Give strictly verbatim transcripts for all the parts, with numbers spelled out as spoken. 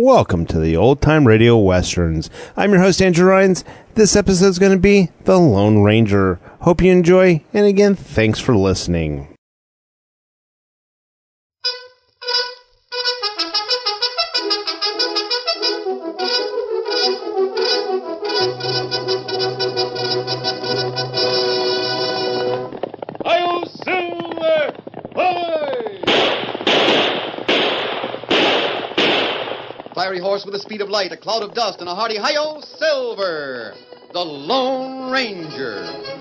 Welcome to the Old Time Radio Westerns. I'm your host, Andrew Rhynes. This episode's going to be The Lone Ranger. Hope you enjoy, and again, thanks for listening. Fiery horse with the speed of light, a cloud of dust, and a hearty hi-yo, Silver, the Lone Ranger.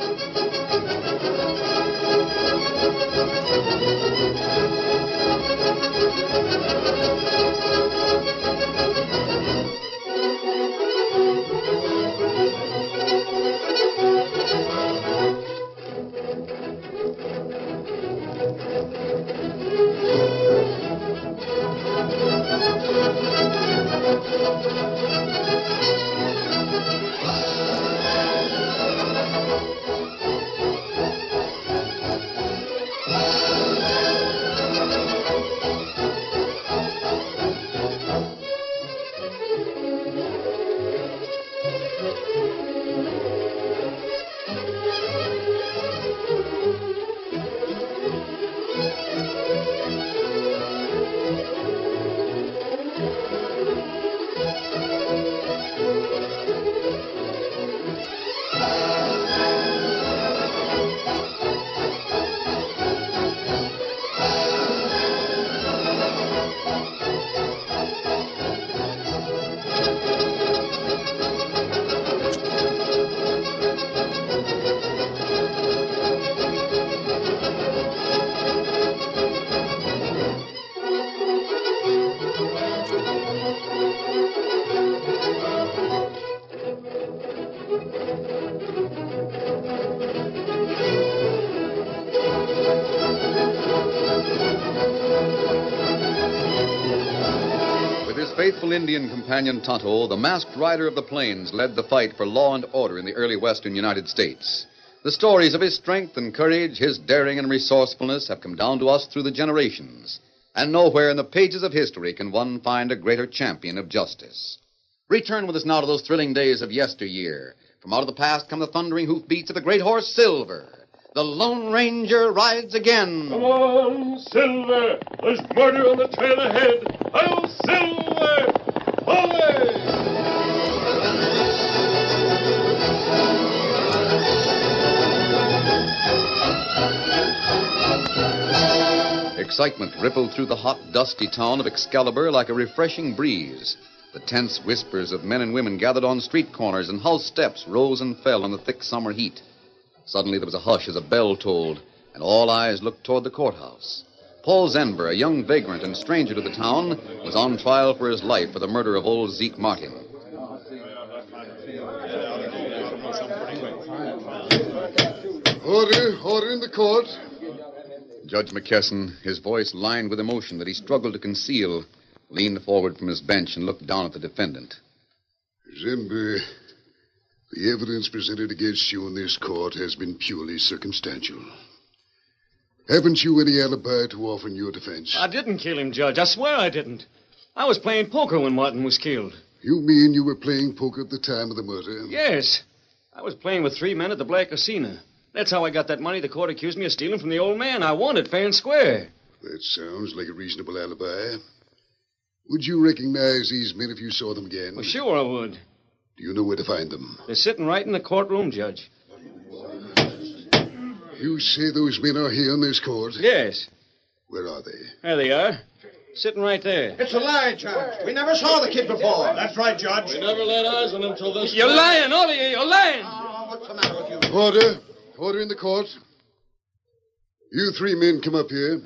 Faithful Indian companion Tonto, the masked rider of the plains, led the fight for law and order in the early western United States. The stories of his strength and courage, his daring and resourcefulness have come down to us through the generations. And nowhere in the pages of history can one find a greater champion of justice. Return with us now to those thrilling days of yesteryear. From out of the past come the thundering hoofbeats of the great horse Silver. The Lone Ranger rides again. Come on, Silver. There's murder on the trail ahead. I'll Silver! Away! Excitement rippled through the hot, dusty town of Excalibur like a refreshing breeze. The tense whispers of men and women gathered on street corners and house steps rose and fell in the thick summer heat. Suddenly there was a hush as a bell tolled, and all eyes looked toward the courthouse. Paul Zenber, a young vagrant and stranger to the town, was on trial for his life for the murder of old Zeke Martin. Order, order in the court. Judge McKesson, his voice lined with emotion that he struggled to conceal, leaned forward from his bench and looked down at the defendant. Zenber, the evidence presented against you in this court has been purely circumstantial. Haven't you any alibi to offer in your defense? I didn't kill him, Judge. I swear I didn't. I was playing poker when Martin was killed. You mean you were playing poker at the time of the murder? Yes. I was playing with three men at the Black Casino. That's how I got that money the court accused me of stealing from the old man. I won it fair and square. That sounds like a reasonable alibi. Would you recognize these men if you saw them again? Well, sure I would. Do you know where to find them? They're sitting right in the courtroom, Judge. You say those men are here in this court? Yes. Where are they? There they are. Sitting right there. It's a lie, Judge. We never saw the kid before. That's right, Judge. We never laid eyes on him till this You're time. lying, all of you. You're lying. Oh, what's the matter with you? Order. Order in the court. You three men come up here.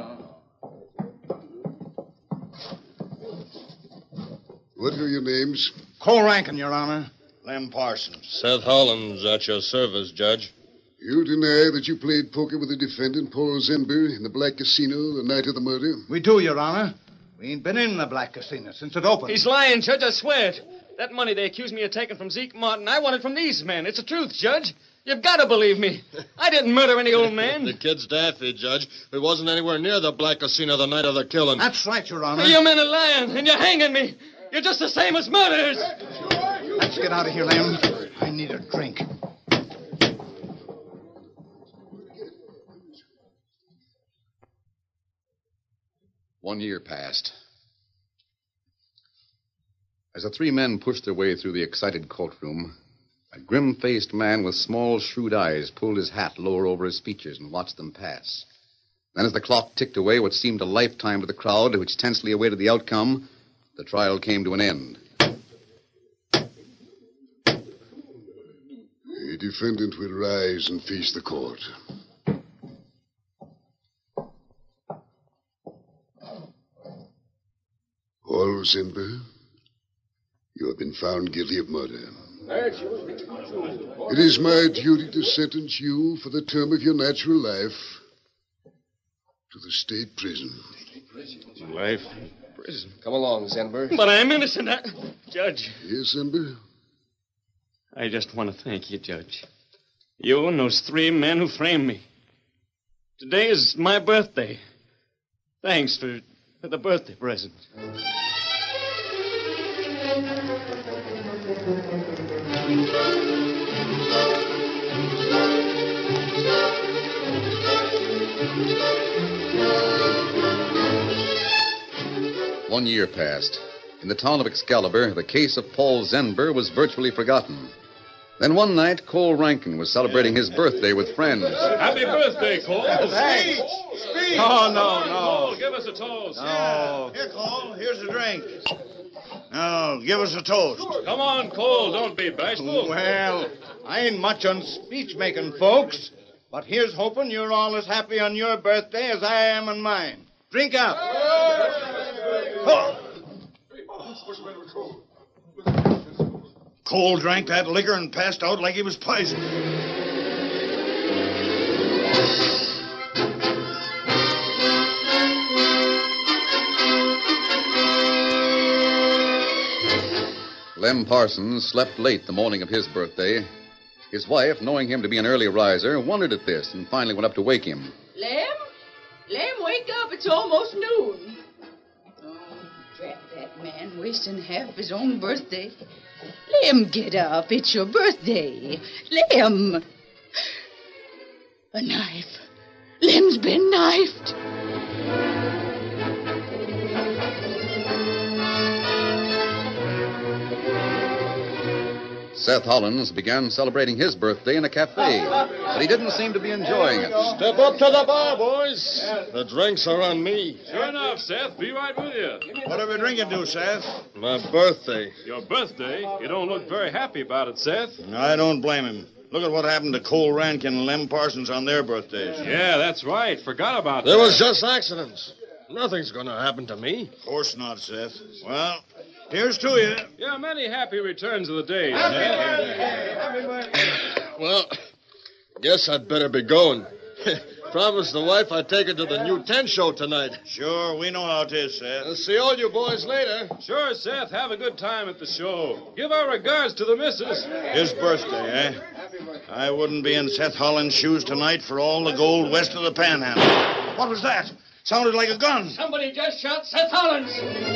What are your names? Cole Rankin, Your Honor. Lem Parsons. Seth Hollins, at your service, Judge. You deny that you played poker with the defendant, Paul Zenber, in the Black Casino the night of the murder? We do, Your Honor. We ain't been in the Black Casino since it opened. He's lying, Judge, I swear it. That money they accuse me of taking from Zeke Martin, I want it from these men. It's the truth, Judge. You've got to believe me. I didn't murder any old man. The kid's daffy, Judge. We wasn't anywhere near the Black Casino the night of the killing. That's right, Your Honor. You men are lying, and you're hanging me. You're just the same as murderers. Let's get out of here, Lem. I need a drink. One year passed. As the three men pushed their way through the excited courtroom, a grim-faced man with small, shrewd eyes pulled his hat lower over his features and watched them pass. Then as the clock ticked away what seemed a lifetime to the crowd, which tensely awaited the outcome, the trial came to an end. The defendant will rise and face the court. Paul Zenber, you have been found guilty of murder. It is my duty to sentence you for the term of your natural life to the state prison. Life? Prison. Come along, Zenber. But I'm innocent. I... Judge. Yes, Zenber? I just want to thank you, Judge. You and those three men who framed me. Today is my birthday. Thanks for, for the birthday present. One year passed. In the town of Excalibur, the case of Paul Zenber was virtually forgotten. Then one night, Cole Rankin was celebrating his birthday with friends. Happy birthday, Cole. Speech! Speech! Oh, no, no. Cole, give us a toast. Oh, here, Cole. Here's a drink. Oh, give us a toast. Come on, Cole. Don't be bashful. Well, I ain't much on speech-making, folks. But here's hoping you're all as happy on your birthday as I am on mine. Drink up. Oh. Cole drank that liquor and passed out like he was poisoned. Lem Parsons slept late the morning of his birthday. His wife, knowing him to be an early riser, wondered at this and finally went up to wake him. Lem? Lem, wake up. It's almost noon. Oh, drat that man wasting half his own birthday. Lem, get up. It's your birthday. Lem. A knife. Lem's been knifed. Seth Hollins began celebrating his birthday in a cafe, but he didn't seem to be enjoying it. Step up to the bar, boys. The drinks are on me. Sure enough, Seth. Be right with you. What are we drinking to, Seth? My birthday. Your birthday? You don't look very happy about it, Seth. I don't blame him. Look at what happened to Cole Rankin and Lem Parsons on their birthdays. Yeah, that's right. Forgot about that. There was just accidents. Nothing's going to happen to me. Of course not, Seth. Well, here's to you. Yeah, many happy returns of the day. Happy birthday. Happy birthday. Well, guess I'd better be going. Promised the wife I'd take her to the new tent show tonight. Sure, we know how it is, Seth. I'll see all you boys later. Sure, Seth. Have a good time at the show. Give our regards to the missus. His birthday, eh? I wouldn't be in Seth Hollins' shoes tonight for all the gold west of the Panhandle. What was that? Sounded like a gun. Somebody just shot Seth Hollins.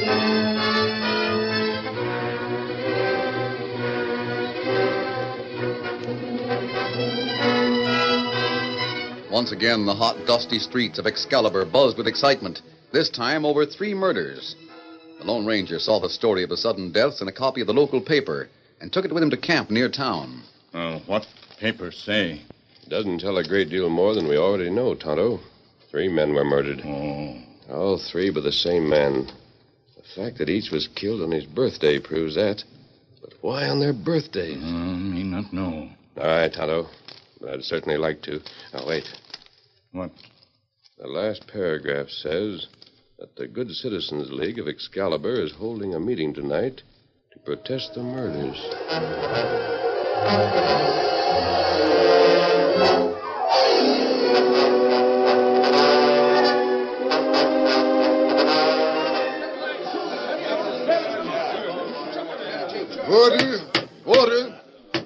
Once again, the hot, dusty streets of Excalibur buzzed with excitement, this time over three murders. The Lone Ranger saw the story of the sudden deaths in a copy of the local paper and took it with him to camp near town. Oh, what papers say? Doesn't tell a great deal more than we already know, Tonto. Three men were murdered. Oh. All three by the same man. The fact that each was killed on his birthday proves that. But why on their birthdays? Uh, me not know. All right, Tonto. But I'd certainly like to. Now, wait. What? The last paragraph says that the Good Citizens League of Excalibur is holding a meeting tonight to protest the murders. Order! Order!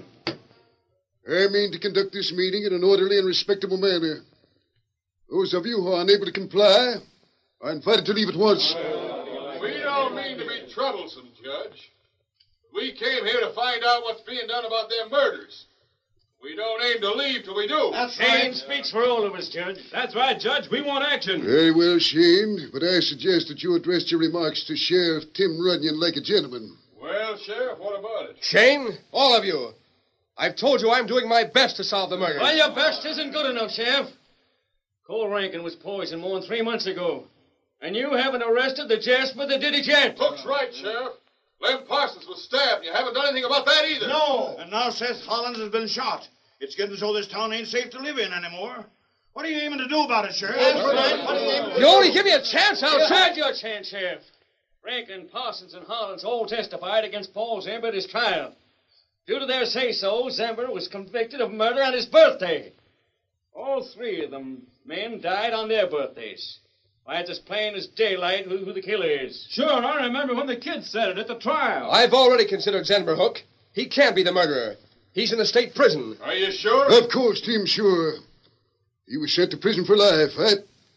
I mean to conduct this meeting in an orderly and respectable manner. Those of you who are unable to comply are invited to leave at once. We don't mean mean to be troublesome, Judge. We came here to find out what's being done about their murders. We don't aim to leave till we do. That's Shane speaks for all of us, Judge. That's right, Judge. We want action. Very well, Shane, but I suggest that you address your remarks to Sheriff Tim Runyon like a gentleman. Well, Sheriff, what about it? Shane, all of you. I've told you I'm doing my best to solve the murder. Well, your best isn't good enough, Sheriff. Cole Rankin was poisoned more than three months ago. And you haven't arrested the Jasper that did it yet. Hook's right, Sheriff. Lem Parsons was stabbed. You haven't done anything about that either. No. And now Seth Hollins has been shot. It's getting so this town ain't safe to live in anymore. What are you aiming to do about it, Sheriff? That's right. What are you aiming to do? You only give me a chance, I'll You try. had your chance, Sheriff. Rankin, Parsons, and Hollins all testified against Paul Zember at his trial. Due to their say-so, Zember was convicted of murder on his birthday. All three of them men died on their birthdays. Why, it's as plain as daylight who, who the killer is. Sure, I remember when the kid said it at the trial. I've already considered Zenber Hook. He can't be the murderer. He's in the state prison. Are you sure? Of course, Tim, sure. He was sent to prison for life. I,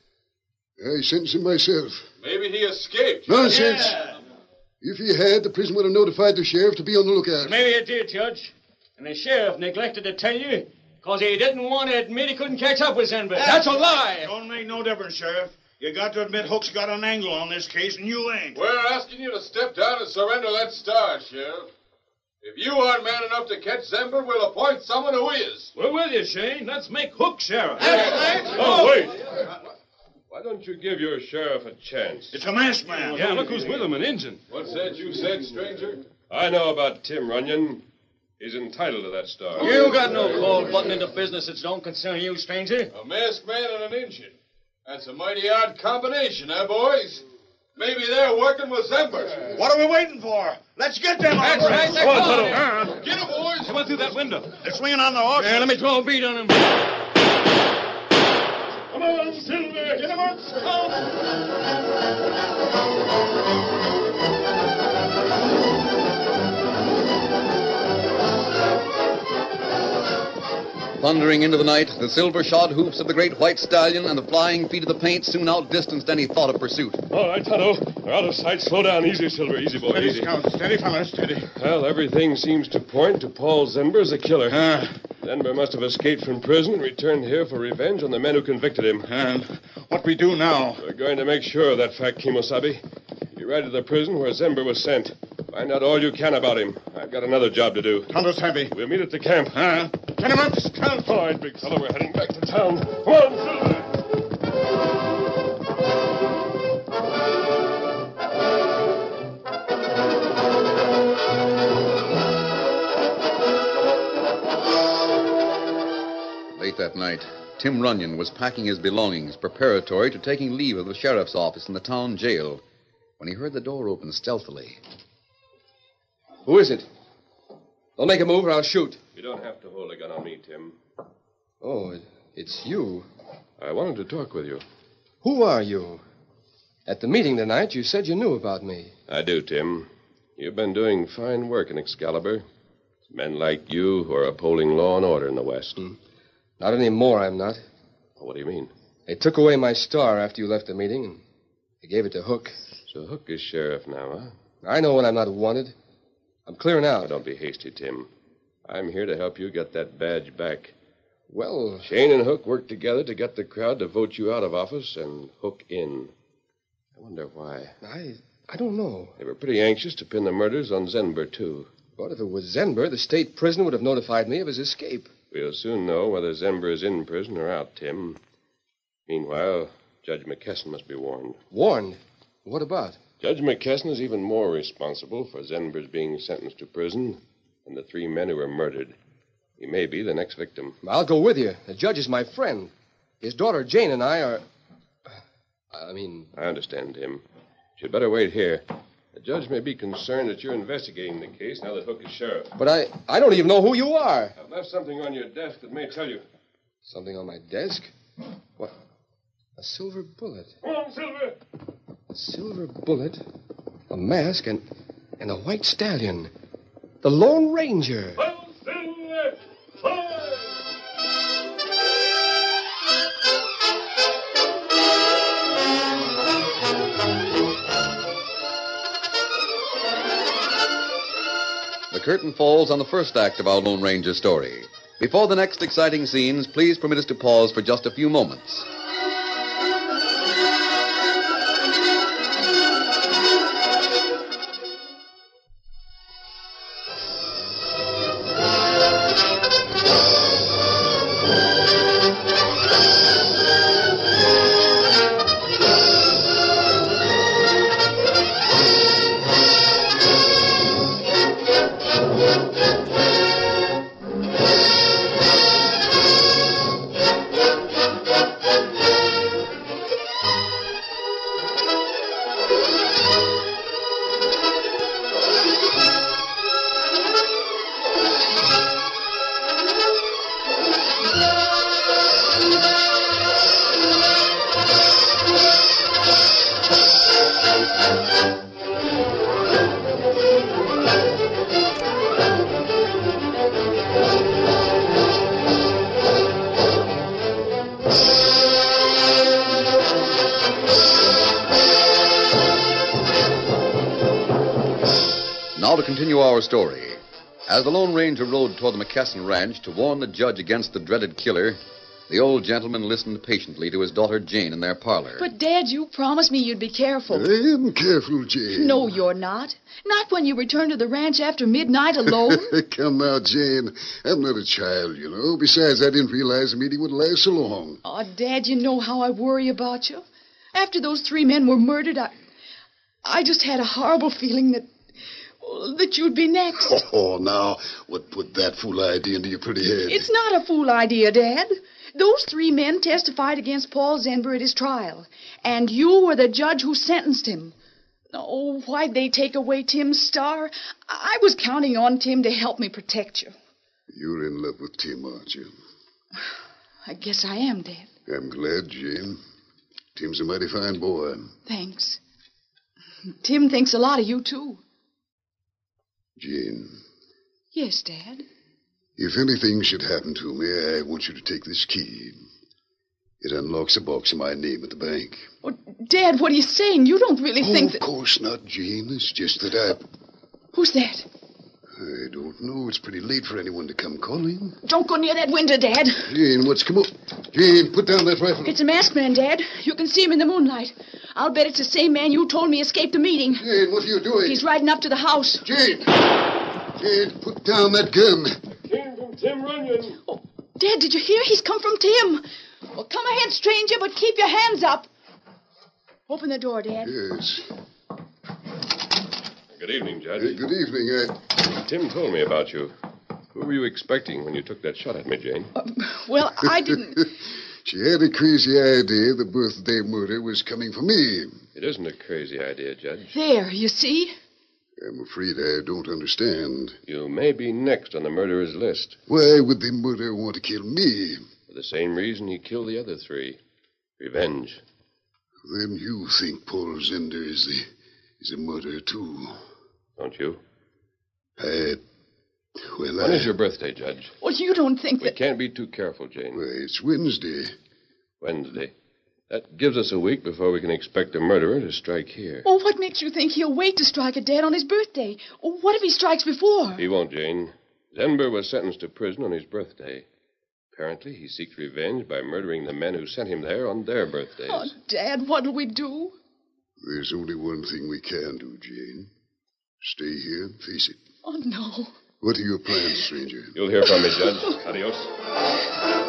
I sentenced him myself. Maybe he escaped. Nonsense. Yeah. If he had, the prison would have notified the sheriff to be on the lookout. Maybe it did, Judge. And the sheriff neglected to tell you because he didn't want to admit he couldn't catch up with Zenber. That's a lie. Don't make no difference, Sheriff. You got to admit Hook's got an angle on this case, and you ain't. We're asking you to step down and surrender that star, Sheriff. If you aren't man enough to catch Zember, we'll appoint someone who is. We're with you, Shane. Let's make Hook sheriff. Oh, wait. Why don't you give your sheriff a chance? It's a masked man. Yeah, look who's with him, an Injun. What's that you said, stranger? I know about Tim Runyon. He's entitled to that star. You got no call button into business that don't concern you, stranger. A masked man and an Injun. That's a mighty odd combination, eh, boys? Maybe they're working with Zember. What are we waiting for? Let's get them. That's right. Come on, Toto. Get him, boys. Come on through that window. They're swinging on the horse. Yeah, let me throw a beat on him. Come on, Silver. Get him on, Thundering into the night, the silver-shod hoofs of the great white stallion and the flying feet of the paint soon outdistanced any thought of pursuit. All right, Tonto. They're out of sight. Slow down. Easy, Silver. Easy, boy. Steady, Easy. Scout. Steady, fella. Steady. Well, everything seems to point to Paul Zenber as the killer. Uh, Zenber must have escaped from prison and returned here for revenge on the men who convicted him. and what we do now? We're going to make sure of that fact, Kimosabe. You ride to the prison where Zenber was sent. Find out all you can about him. I've got another job to do. Tonto's heavy. We'll meet at the camp. Uh, get him up, Scout. All right, big fellow. We're heading back to town. Come on, Silver. Late that night, Tim Runyon was packing his belongings, preparatory to taking leave of the sheriff's office in the town jail, when he heard the door open stealthily. Who is it? Don't make a move or I'll shoot. You don't have to hold a gun on me, Tim. Oh, it, it's you. I wanted to talk with you. Who are you? At the meeting tonight, you said you knew about me. I do, Tim. You've been doing fine work in Excalibur. It's men like you who are upholding law and order in the West. Hmm. Not anymore, I'm not. What do you mean? They took away my star after you left the meeting, and they gave it to Hook. So Hook is sheriff now, huh? I know when I'm not wanted. I'm clearing out. Now, don't be hasty, Tim. I'm here to help you get that badge back. Well, Shane and Hook worked together to get the crowd to vote you out of office and Hook in. I wonder why. I I don't know. They were pretty anxious to pin the murders on Zenber, too. But if it was Zenber, the state prison would have notified me of his escape. We'll soon know whether Zenber is in prison or out, Tim. Meanwhile, Judge McKesson must be warned. Warned? What about? Judge McKesson is even more responsible for Zenber's being sentenced to prison than the three men who were murdered. He may be the next victim. I'll go with you. The judge is my friend. His daughter Jane and I are... I mean... I understand, Tim. You'd better wait here. The judge may be concerned that you're investigating the case now that Hook is sheriff. But I, I don't even know who you are. I've left something on your desk that may tell you. Something on my desk? What? A silver bullet. Come on, Silver. A silver bullet, a mask, and, and a white stallion. The Lone Ranger. Well, Silver. Fire! The curtain falls on the first act of our Lone Ranger story. Before the next exciting scenes, please permit us to pause for just a few moments. Now to continue our story. As the Lone Ranger rode toward the McKesson ranch to warn the judge against the dreaded killer, the old gentleman listened patiently to his daughter Jane in their parlor. But, Dad, you promised me you'd be careful. I am careful, Jane. No, you're not. Not when you return to the ranch after midnight alone. Come now, Jane. I'm not a child, you know. Besides, I didn't realize the meeting would last so long. Oh, Dad, you know how I worry about you. After those three men were murdered, I... I just had a horrible feeling that... that you'd be next. Oh, now, what put that fool idea into your pretty head? It's not a fool idea, Dad. Those three men testified against Paul Zenber at his trial, and you were the judge who sentenced him. Oh, why'd they take away Tim's star? I was counting on Tim to help me protect you. You're in love with Tim, aren't you? I guess I am, Dad. I'm glad, Jane. Tim's a mighty fine boy. Thanks. Tim thinks a lot of you, too. Jane. Yes, Dad? If anything should happen to me, I want you to take this key. It unlocks a box in my name at the bank. Oh, Dad, what are you saying? You don't really oh, think that... Of course not, Jane. It's just that I... Who's that? I don't know. It's pretty late for anyone to come calling. Don't go near that window, Dad. Jane, what's come up? Jane, put down that rifle. It's a masked man, Dad. You can see him in the moonlight. I'll bet it's the same man you told me escaped the meeting. Jane, what are you doing? He's riding up to the house. Jane! Jane, put down that gun. Came from Tim Runyon. Oh, Dad, did you hear? He's come from Tim. Well, come ahead, stranger, but keep your hands up. Open the door, Dad. Yes. Good evening, Judge. Uh, good evening. Uh... Tim told me about you. Who were you expecting when you took that shot at me, Jane? Uh, well, I didn't... She had a crazy idea the birthday murder was coming for me. It isn't a crazy idea, Judge. There, you see? I'm afraid I don't understand. You may be next on the murderer's list. Why would the murderer want to kill me? For the same reason he killed the other three. Revenge. Then you think Paul Zender is the is a murderer, too. Don't you? I... Well, When I... is your birthday, Judge? Well, you don't think that... We can't be too careful, Jane. Well, it's Wednesday. Wednesday. That gives us a week before we can expect the murderer to strike here. Well, what makes you think he'll wait to strike at Dad on his birthday? What if he strikes before? He won't, Jane. Zenber was sentenced to prison on his birthday. Apparently, he seeks revenge by murdering the men who sent him there on their birthdays. Oh, Dad, what'll we do? There's only one thing we can do, Jane. Stay here and face it. Oh, no. What are your plans, stranger? You'll hear from me, Judge. Adios.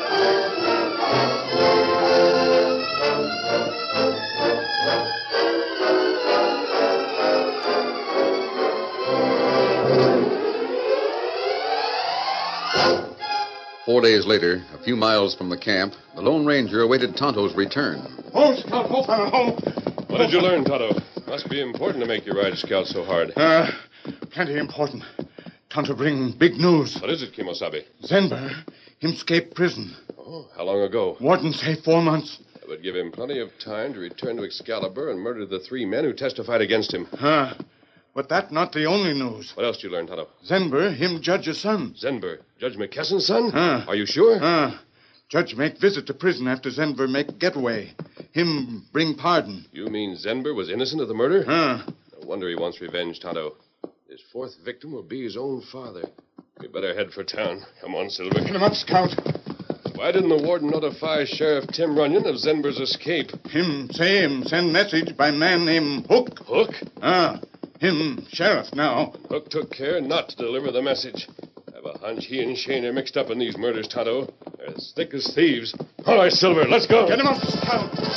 Four days later, a few miles from the camp, the Lone Ranger awaited Tonto's return. Oh, Scout, oh, oh. What did you learn, Tonto? Must be important to make you ride Scout so hard. Uh, plenty important. Tonto bring big news. What is it, Kimosabe? Zenber, him escape prison. Oh, how long ago? Warden say four months. That would give him plenty of time to return to Excalibur and murder the three men who testified against him. Huh. But that not the only news. What else did you learn, Tonto? Zenber, him judge's son. Zenber? Judge McKesson's son? Huh. Are you sure? Huh. Judge make visit to prison after Zenber make getaway. Him bring pardon. You mean Zenber was innocent of the murder? Huh. No wonder he wants revenge, Tonto. His fourth victim will be his own father. We better head for town. Come on, Silver. Get him up, Scout. Why didn't the warden notify Sheriff Tim Runyon of Zenber's escape? Him say him send message by man named Hook. Hook? Ah, him sheriff now. Hook took care not to deliver the message. I have a hunch he and Shane are mixed up in these murders, Tonto. They're as thick as thieves. All right, Silver, let's go. Get him up, Scout.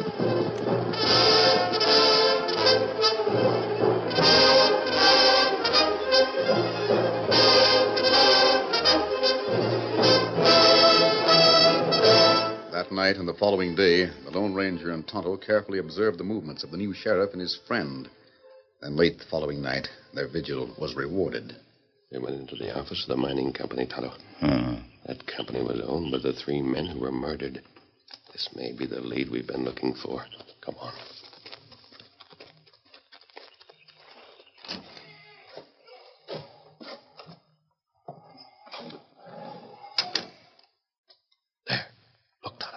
That night and the following day, the Lone Ranger and Tonto carefully observed the movements of the new sheriff and his friend. Then late the following night, their vigil was rewarded. They went into the office of the mining company, Tonto. Hmm. That company was owned by the three men who were murdered. This may be the lead we've been looking for. Come on. There. Look, Tonto.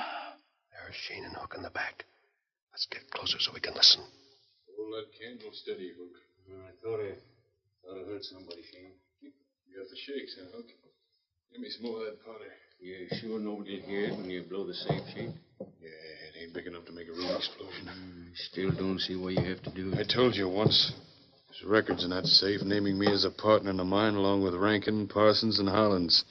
There's Shane and Hook in the back. Let's get closer so we can listen. Hold that candle steady, Hook. I thought I, thought I heard somebody, Shane. You got the shakes, huh, Hook? Give me some more of that powder. You sure nobody'll hear it when you blow the safe, Shane? Yeah, it ain't big enough to make a real explosion. Mm, still don't see why you have to do it. I told you once. There's records in that safe naming me as a partner in the mine along with Rankin, Parsons, and Hollins.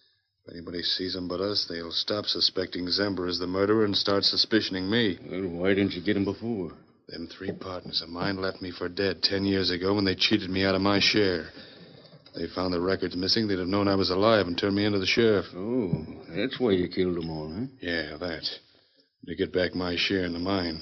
If anybody sees them but us, they'll stop suspecting Zember as the murderer and start suspicioning me. Well, why didn't you get him before? Them three partners of mine left me for dead ten years ago when they cheated me out of my share. They found the records missing, they'd have known I was alive and turned me into the sheriff. Oh, that's why you killed them all, huh? Yeah, that. To get back my share in the mine.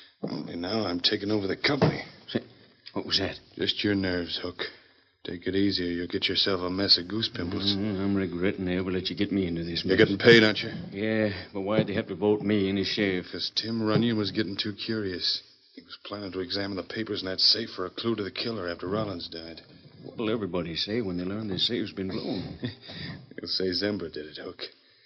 And now I'm taking over the company. Say, what was that? Just your nerves, Hook. Take it easy or you'll get yourself a mess of goose pimples. Mm, I'm regretting I ever let you get me into this. You're getting paid, aren't you? Yeah, but why'd they have to vote me in as sheriff? Because Tim Runyon was getting too curious. He was planning to examine the papers in that safe for a clue to the killer after Rollins died. What'll everybody say when they learn their safe's been blown? They'll say Zember did it, Hook.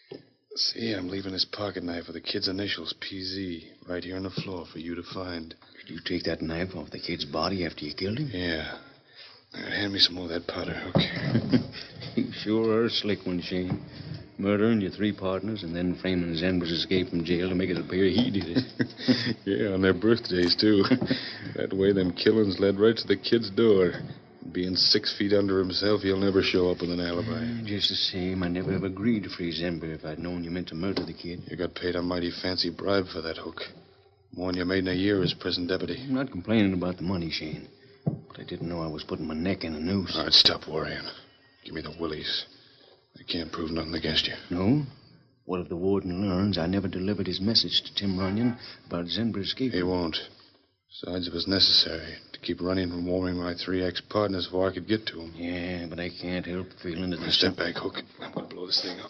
See, I'm leaving this pocket knife with the kid's initials, P Z, right here on the floor for you to find. Did you take that knife off the kid's body after you killed him? Yeah. Now, hand me some more of that powder, Hook. You sure are a slick one, Shane. Murdering your three partners and then framing Zember's escape from jail to make it appear he did it. Yeah, on their birthdays, too. That way them killings led right to the kid's door. Being six feet under himself, he'll never show up with an alibi. Just the same, I never have agreed to free Zember if I'd known you meant to murder the kid. You got paid a mighty fancy bribe for that, Hook. More than you made in a year as prison deputy. I'm not complaining about the money, Shane. But I didn't know I was putting my neck in a noose. All right, stop worrying. Give me the willies. They can't prove nothing against you. No? What if the warden learns I never delivered his message to Tim Runyon about Zember's escape? He won't. Besides, it was necessary to keep Runyon from warning my three ex-partners before I could get to him. Yeah, but I can't help feeling that... Now, step back, Hook. I'm going to blow this thing up.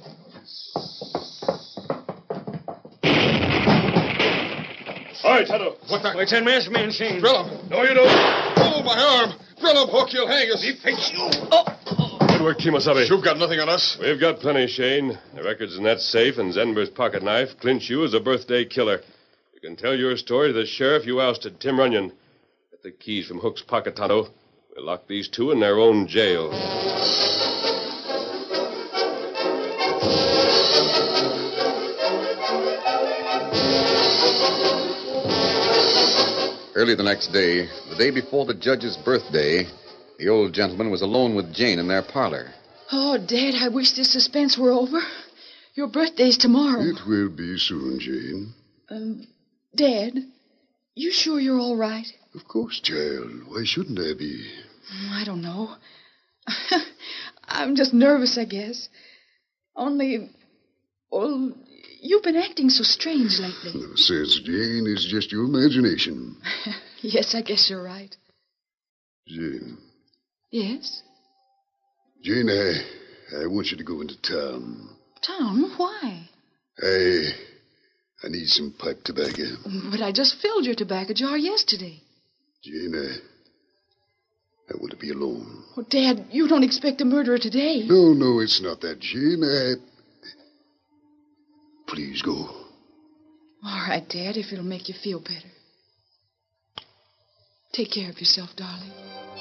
All right, Tonto. What the... Wait, ten minutes, man, Shane. Drill him. No, you don't. Oh, my arm. Drill him, Hook. You'll hang us. He thinks you. Oh. Good work, Kimasabi. You've got nothing on us. We've got plenty, Shane. The records in that safe and Zenber's pocket knife clinch you as a birthday killer. You can tell your story to the sheriff you ousted, Tim Runyon. Get the keys from Hook's pocket, Tonto. We'll lock these two in their own jail. Early the next day, the day before the judge's birthday, the old gentleman was alone with Jane in their parlor. Oh, Dad, I wish this suspense were over. Your birthday's tomorrow. It will be soon, Jane. Um, Dad, you sure you're all right? Of course, child. Why shouldn't I be? I don't know. I'm just nervous, I guess. Only, well, you've been acting so strange lately. No sense, Jane. It's just your imagination. Yes, I guess you're right. Jane. Yes? Jane, I, I want you to go into town. Town? Why? I, I need some pipe tobacco. But I just filled your tobacco jar yesterday. Jane, I, I want to be alone. Oh, Dad, you don't expect a murderer today. No, no, it's not that, Jane. I... Please go. All right, Dad, if it'll make you feel better. Take care of yourself, darling.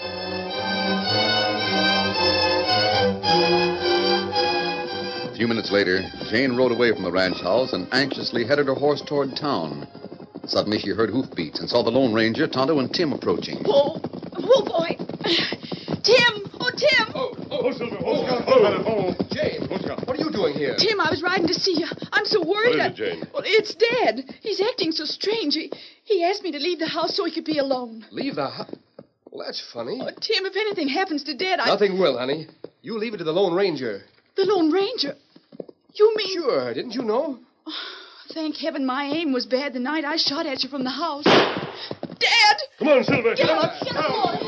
A few minutes later, Jane rode away from the ranch house and anxiously headed her horse toward town. Suddenly, she heard hoofbeats and saw the Lone Ranger, Tonto, and Tim approaching. Whoa, whoa, boy. Tim, oh, Tim. Oh, oh, Silver, oh, oh, oh, oh. Jane, what are you doing here? Tim, I was riding to see you. I'm so worried. What is it, Jane? Well, it's Dad. He's acting so strange. He, he asked me to leave the house so he could be alone. Leave the house? Well, that's funny. Oh, Tim, if anything happens to Dad, I... Nothing will, honey. You leave it to the Lone Ranger. The Lone Ranger? You mean... Sure, didn't you know? Oh, thank heaven my aim was bad the night I shot at you from the house. Dad! Come on, Silver. Get him up, get him up.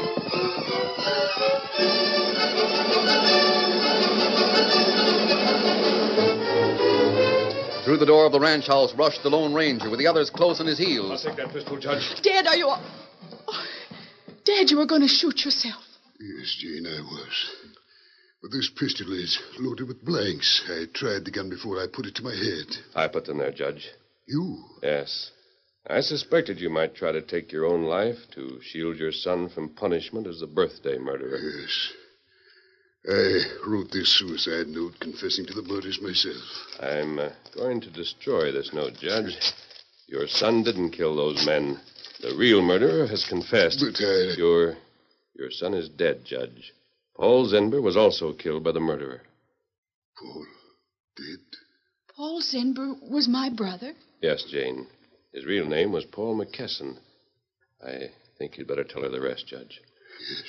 Through the door of the ranch house rushed the Lone Ranger with the others close on his I'll heels. take that pistol, Judge. Dad, are you... Oh, Dad, you were going to shoot yourself. Yes, Jane, I was. But this pistol is loaded with blanks. I tried the gun before I put it to my head. I put them there, Judge. You? Yes. I suspected you might try to take your own life to shield your son from punishment as a birthday murderer. Yes. I wrote this suicide note confessing to the murders myself. I'm uh, going to destroy this note, Judge. Your son didn't kill those men. The real murderer has confessed. But I... Your, your son is dead, Judge. Paul Zenber was also killed by the murderer. Paul dead? Paul Zenber was my brother? Yes, Jane. His real name was Paul McKesson. I think you'd better tell her the rest, Judge. Yes.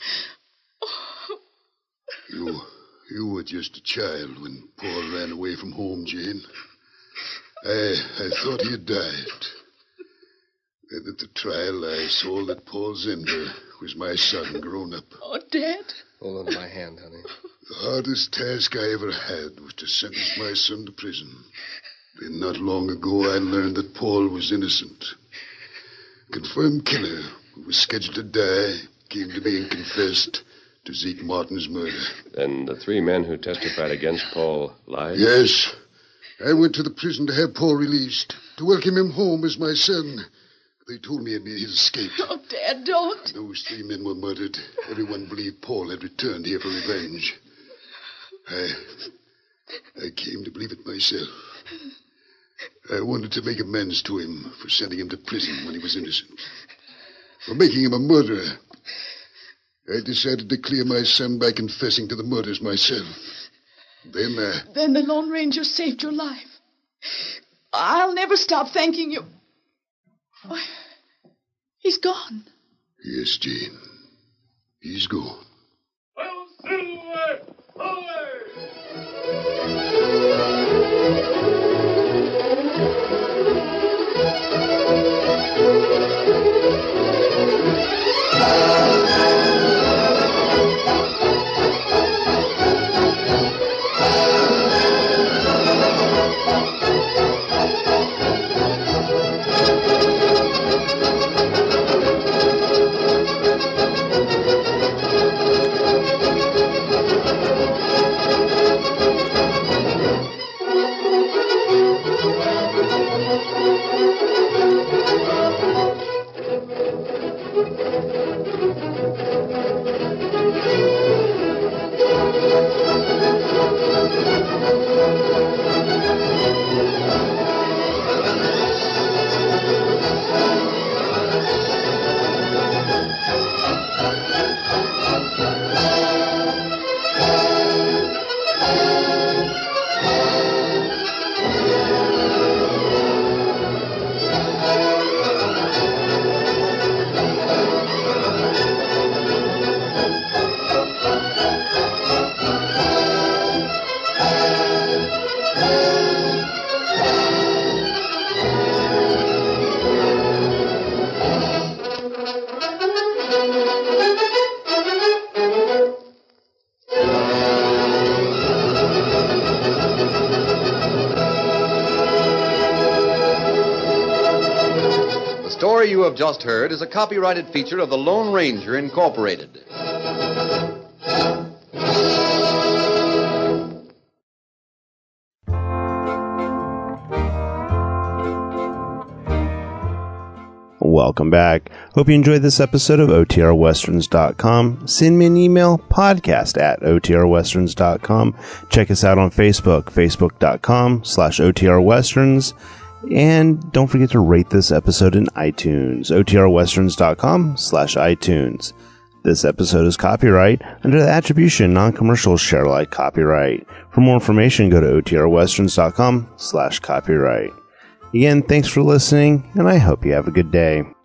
You, you were just a child when Paul ran away from home, Jane. I, I thought he had died. Then at the trial, I saw that Paul Zenber was my son grown up. Oh, Dad. Hold on to my hand, honey. The hardest task I ever had was to sentence my son to prison. Then not long ago, I learned that Paul was innocent. A confirmed killer who was scheduled to die came to me and confessed to Zeke Martin's murder. Then the three men who testified against Paul lied? Yes. I went to the prison to have Paul released, to welcome him home as my son. They told me he'd escaped. Oh, Dad, don't. Those three men were murdered. Everyone believed Paul had returned here for revenge. I... I came to believe it myself. I wanted to make amends to him for sending him to prison when he was innocent. For making him a murderer. I decided to clear my son by confessing to the murders myself. Then, uh... Then the Lone Ranger saved your life. I'll never stop thanking you. Oh, he's gone. Yes, Jane. He's gone. Oh, Silver! Away! The story you have just heard is a copyrighted feature of the Lone Ranger, Incorporated. Welcome welcome back. Hope you enjoyed this episode of O T R westerns dot com. Send me an email, podcast at O T R westerns dot com. Check us out on Facebook, facebook.com slash OTRwesterns. And don't forget to rate this episode in iTunes, O T R westerns dot com slash iTunes. This episode is copyright under the attribution non-commercial share alike copyright. For more information, go to O T R westerns dot com slash copyright. Again, thanks for listening, and I hope you have a good day.